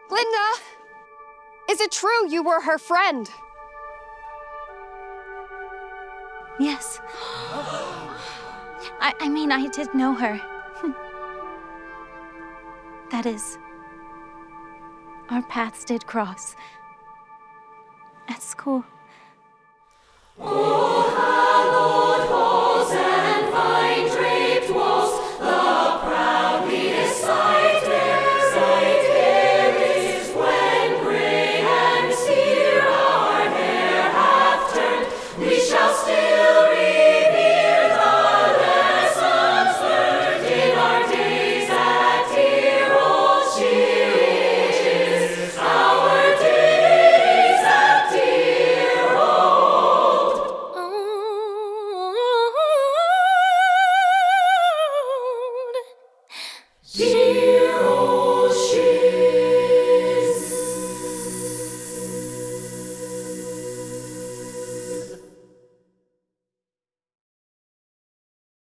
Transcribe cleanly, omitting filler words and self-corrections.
Glinda! Is it true you were her friend? Yes. I mean, I did know her. That is, our paths did cross. At school. Dear old